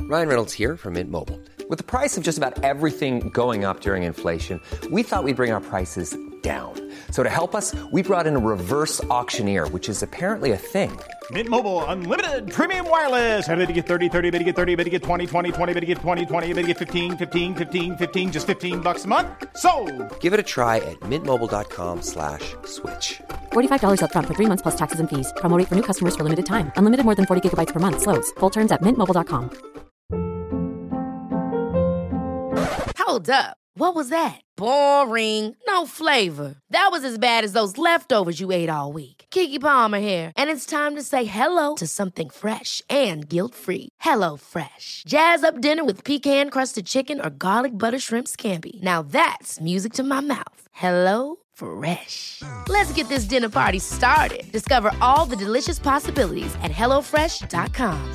Ryan Reynolds here from Mint Mobile. With the price of just about everything going up during inflation, we thought we'd bring our prices down. So to help us, we brought in a reverse auctioneer, which is apparently a thing. Mint Mobile Unlimited Premium Wireless. How to get 30, 30, bit to get 30, bit to get 20, 20, 20, bit to get 20, 20, bit to get 15, 15, 15, 15, just $15 a month? Sold! Give it a try at mintmobile.com/switch. $45 up front for 3 months plus taxes and fees. Promo rate for new customers for limited time. Unlimited more than 40 gigabytes per month. Slows full terms at mintmobile.com. Hold up. What was that? Boring. No flavor. That was as bad as those leftovers you ate all week. Keke Palmer here, and it's time to say hello to something fresh and guilt-free. Hello Fresh. Jazz up dinner with pecan-crusted chicken or garlic butter shrimp scampi. Now that's music to my mouth. Hello Fresh. Let's get this dinner party started. Discover all the delicious possibilities at hellofresh.com.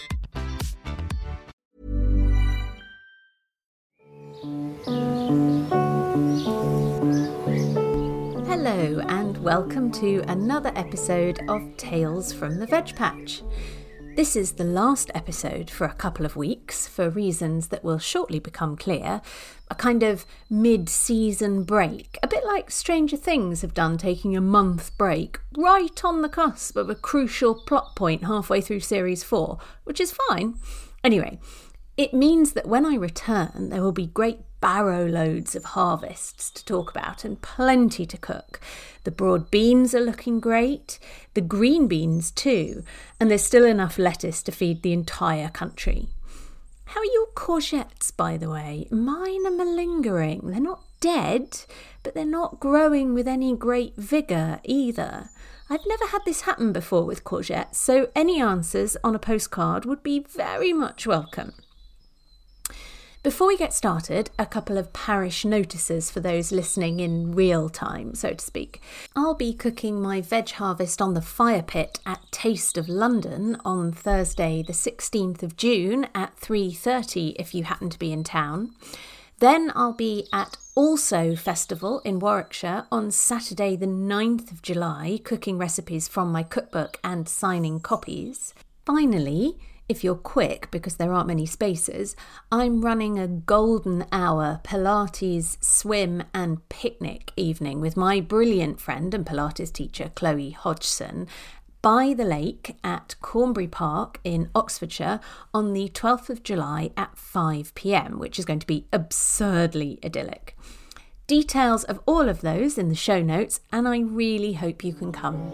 Hello and welcome to another episode of Tales from the Veg Patch. This is the last episode for a couple of weeks for reasons that will shortly become clear. A kind of mid-season break, a bit like Stranger Things have done, taking a month break right on the cusp of a crucial plot point halfway through series 4, which is fine. Anyway, it means that when I return, there will be great barrow loads of harvests to talk about and plenty to cook. The broad beans are looking great, the green beans too, and there's still enough lettuce to feed the entire country. How are your courgettes, by the way? Mine are malingering. They're not dead, but they're not growing with any great vigour either. I've never had this happen before with courgettes, so any answers on a postcard would be very much welcome. Before we get started, a couple of parish notices for those listening in real time, so to speak. I'll be cooking my veg harvest on the fire pit at Taste of London on Thursday the 16th of June at 3:30 if you happen to be in town. Then I'll be at Also Festival in Warwickshire on Saturday the 9th of July, cooking recipes from my cookbook and signing copies. Finally, if you're quick, because there aren't many spaces, I'm running a golden hour Pilates, swim and picnic evening with my brilliant friend and Pilates teacher Chloe Hodgson by the lake at Cornbury Park in Oxfordshire on the 12th of July at 5 p.m, which is going to be absurdly idyllic. Details of all of those in the show notes, and I really hope you can come.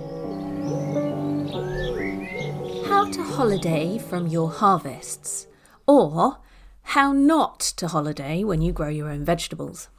How to holiday from your harvests, or how not to holiday when you grow your own vegetables.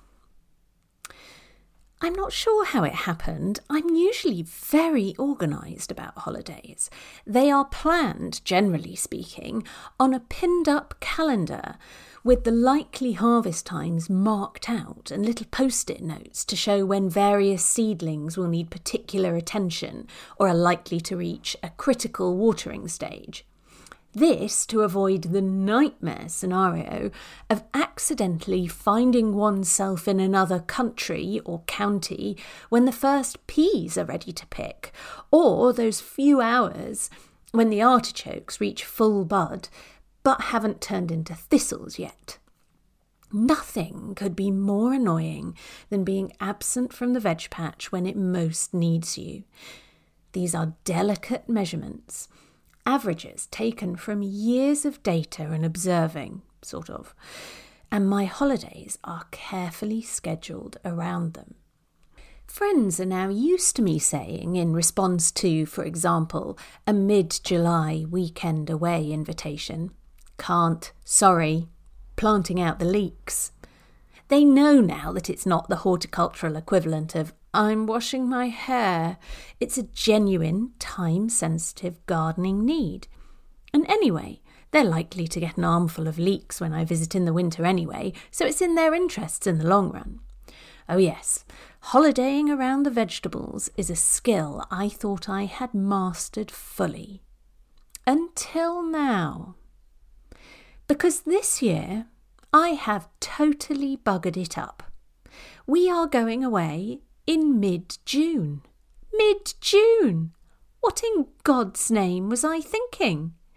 I'm not sure how it happened. I'm usually very organised about holidays. They are planned, generally speaking, on a pinned up calendar with the likely harvest times marked out and little post-it notes to show when various seedlings will need particular attention or are likely to reach a critical watering stage. This to avoid the nightmare scenario of accidentally finding oneself in another country or county when the first peas are ready to pick, or those few hours when the artichokes reach full bud but haven't turned into thistles yet. Nothing could be more annoying than being absent from the veg patch when it most needs you. These are delicate measurements, averages taken from years of data and observing, sort of, and my holidays are carefully scheduled around them. Friends are now used to me saying, in response to, for example, a mid-July weekend away invitation, "Can't, sorry, planting out the leeks." They know now that it's not the horticultural equivalent of "I'm washing my hair." It's a genuine, time-sensitive gardening need. And anyway, they're likely to get an armful of leeks when I visit in the winter anyway, so it's in their interests in the long run. Oh yes, holidaying around the vegetables is a skill I thought I had mastered fully. Until now. Because this year, I have totally buggered it up. We are going away in mid-June. Mid-June! What in God's name was I thinking?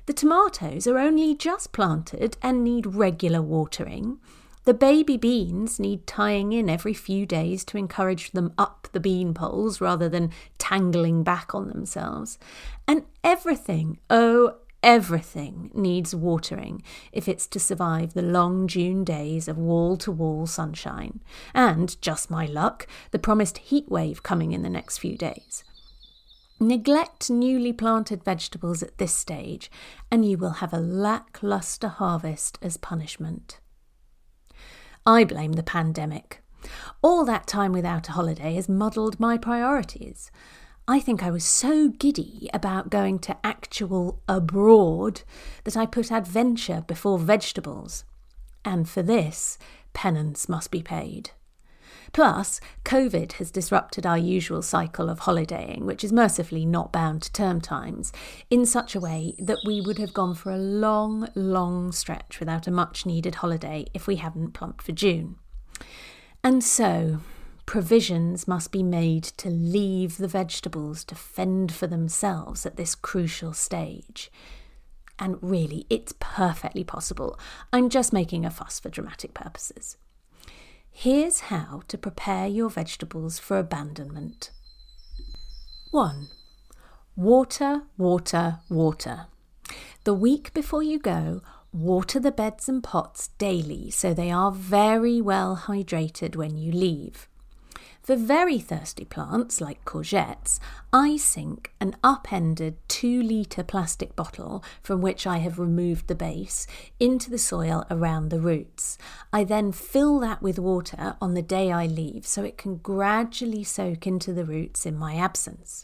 The tomatoes are only just planted and need regular watering. The baby beans need tying in every few days to encourage them up the bean poles rather than tangling back on themselves. And everything, everything needs watering if it's to survive the long June days of wall-to-wall sunshine. And, just my luck, the promised heat wave coming in the next few days. Neglect newly planted vegetables at this stage, and you will have a lacklustre harvest as punishment. I blame the pandemic. All that time without a holiday has muddled my priorities. I think I was so giddy about going to actual abroad that I put adventure before vegetables. And for this, penance must be paid. Plus, COVID has disrupted our usual cycle of holidaying, which is mercifully not bound to term times, in such a way that we would have gone for a long, long stretch without a much-needed holiday if we hadn't plumped for June. And so, provisions must be made to leave the vegetables to fend for themselves at this crucial stage. And really, it's perfectly possible. I'm just making a fuss for dramatic purposes. Here's how to prepare your vegetables for abandonment. 1. Water, water, water. The week before you go, water the beds and pots daily so they are very well hydrated when you leave. For very thirsty plants, like courgettes, I sink an upended 2-litre plastic bottle, from which I have removed the base, into the soil around the roots. I then fill that with water on the day I leave so it can gradually soak into the roots in my absence.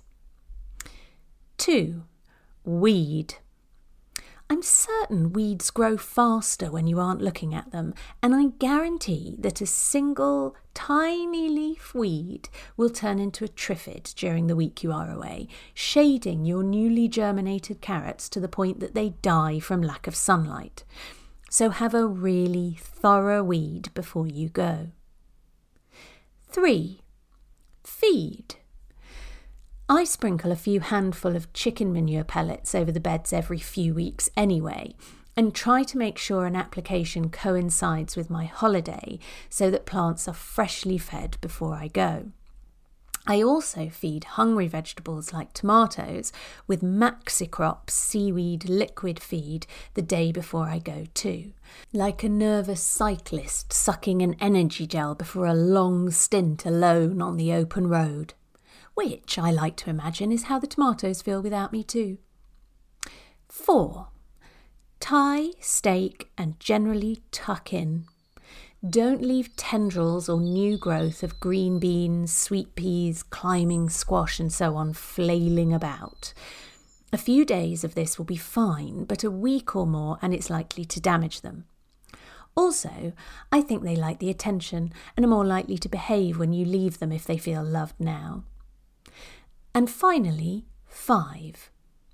2. Weed. I'm certain weeds grow faster when you aren't looking at them, and I guarantee that a single tiny leaf weed will turn into a triffid during the week you are away, shading your newly germinated carrots to the point that they die from lack of sunlight. So have a really thorough weed before you go. 3. Feed. I sprinkle a few handful of chicken manure pellets over the beds every few weeks anyway, and try to make sure an application coincides with my holiday so that plants are freshly fed before I go. I also feed hungry vegetables like tomatoes with Maxicrop seaweed liquid feed the day before I go too, like a nervous cyclist sucking an energy gel before a long stint alone on the open road. Which, I like to imagine, is how the tomatoes feel without me too. 4. Tie, stake and generally tuck in. Don't leave tendrils or new growth of green beans, sweet peas, climbing squash and so on flailing about. A few days of this will be fine, but a week or more and it's likely to damage them. Also, I think they like the attention and are more likely to behave when you leave them if they feel loved now. And finally, 5.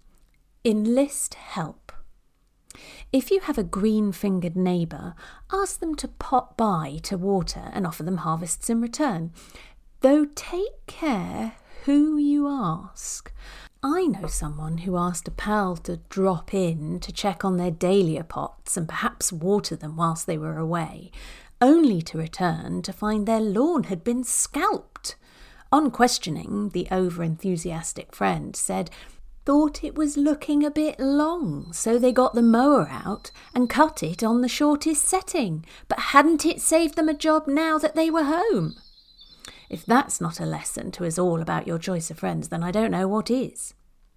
Enlist help. If you have a green-fingered neighbour, ask them to pop by to water and offer them harvests in return. Though take care who you ask. I know someone who asked a pal to drop in to check on their dahlia pots and perhaps water them whilst they were away, only to return to find their lawn had been scalped. On questioning, the over-enthusiastic friend said, thought it was looking a bit long, so they got the mower out and cut it on the shortest setting, but hadn't it saved them a job now that they were home? If that's not a lesson to us all about your choice of friends, then I don't know what is.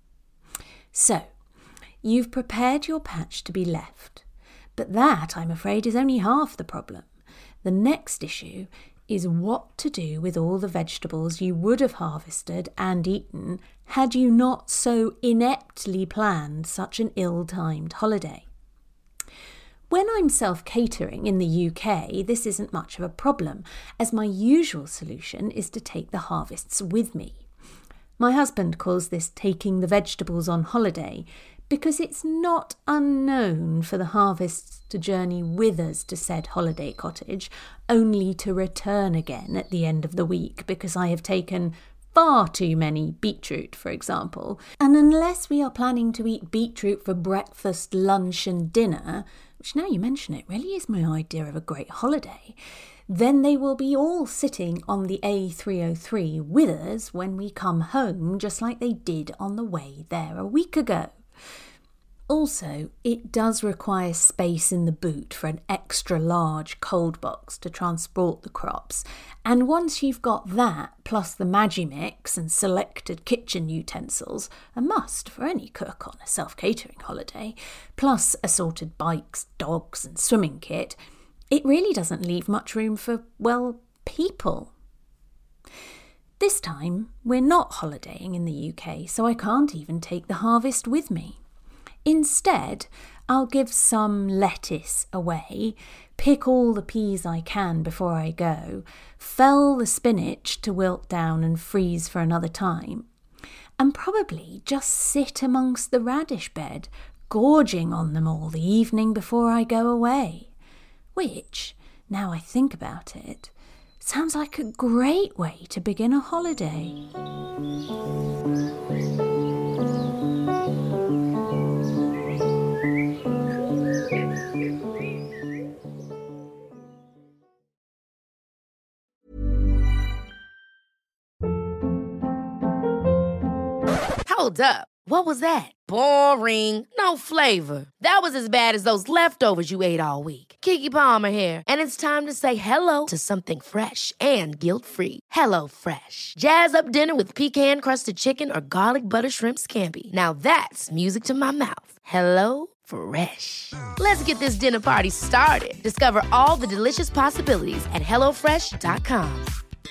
So, you've prepared your patch to be left, but that, I'm afraid, is only half the problem. The next issue is what to do with all the vegetables you would have harvested and eaten had you not so ineptly planned such an ill-timed holiday. When I'm self-catering in the UK, this isn't much of a problem, as my usual solution is to take the harvests with me. My husband calls this taking the vegetables on holiday, because it's not unknown for the harvests to journey with us to said holiday cottage, only to return again at the end of the week because I have taken far too many beetroot, for example. And unless we are planning to eat beetroot for breakfast, lunch and dinner, which now you mention it really is my idea of a great holiday, then they will be all sitting on the A303 with us when we come home, just like they did on the way there a week ago. Also, it does require space in the boot for an extra large cold box to transport the crops. And once you've got that, plus the Magimix and selected kitchen utensils, a must for any cook on a self-catering holiday, plus assorted bikes, dogs and swimming kit, it really doesn't leave much room for, well, people. This time, we're not holidaying in the UK, so I can't even take the harvest with me. Instead, I'll give some lettuce away, pick all the peas I can before I go, fell the spinach to wilt down and freeze for another time, and probably just sit amongst the radish bed, gorging on them all the evening before I go away. Which, now I think about it, sounds like a great way to begin a holiday. Hold up. What was that? Boring. No flavor. That was as bad as those leftovers you ate all week. Keke Palmer here, and it's time to say hello to something fresh and guilt-free. Hello Fresh. Jazz up dinner with pecan-crusted chicken or garlic butter shrimp scampi. Now that's music to my mouth. Hello Fresh. Let's get this dinner party started. Discover all the delicious possibilities at HelloFresh.com.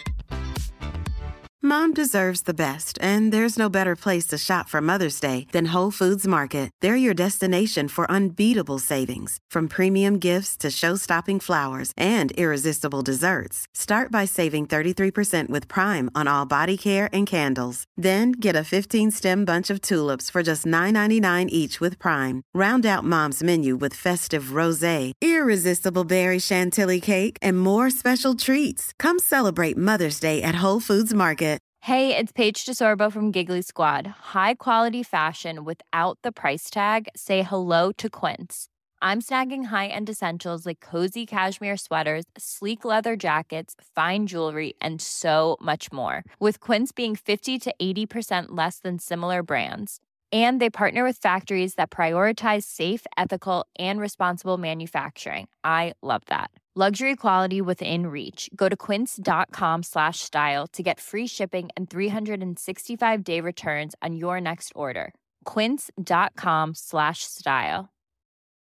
Mom deserves the best, and there's no better place to shop for Mother's Day than Whole Foods Market. They're your destination for unbeatable savings, from premium gifts to show-stopping flowers and irresistible desserts. Start by saving 33% with Prime on all body care and candles. Then get a 15-stem bunch of tulips for just $9.99 each with Prime. Round out Mom's menu with festive rosé, irresistible berry chantilly cake, and more special treats. Come celebrate Mother's Day at Whole Foods Market. Hey, it's Paige DeSorbo from Giggly Squad. High quality fashion without the price tag. Say hello to Quince. I'm snagging high-end essentials like cozy cashmere sweaters, sleek leather jackets, fine jewelry, and so much more. With Quince being 50 to 80% less than similar brands. And they partner with factories that prioritize safe, ethical, and responsible manufacturing. I love that. Luxury quality within reach. Go to quince.com/style to get free shipping and 365-day returns on your next order. Quince.com/style.